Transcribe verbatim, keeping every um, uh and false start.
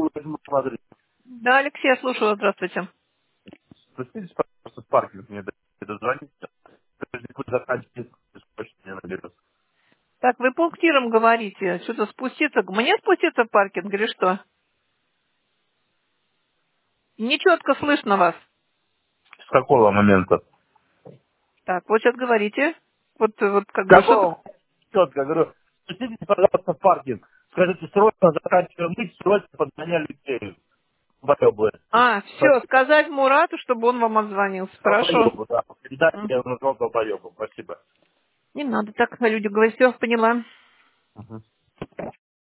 возьму смотреть. Да, Алексей, я слушаю, здравствуйте. Спуститесь, пожалуйста, в паркинг, мне дозвонить. Заканчивается, мне наберется. Так, вы пунктиром говорите, что-то спуститься. Мне спуститься в паркинг или что? Нечетко слышно вас. С какого момента? Так, вот сейчас говорите. Вот, вот как С бы что-то... какого? Четко говорю, спуститесь, пожалуйста, в паркинг. Скажите, срочно заканчиваем мыть, срочно подгоняли Алексею. В этой области. А, все, Спасибо. сказать Мурату, чтобы он вам отзвонился. Хорошо. Долбоебу, да. Передайте, М. я назвал долбоебу. Спасибо. Не надо так, люди говорят, все, поняла. Мгм.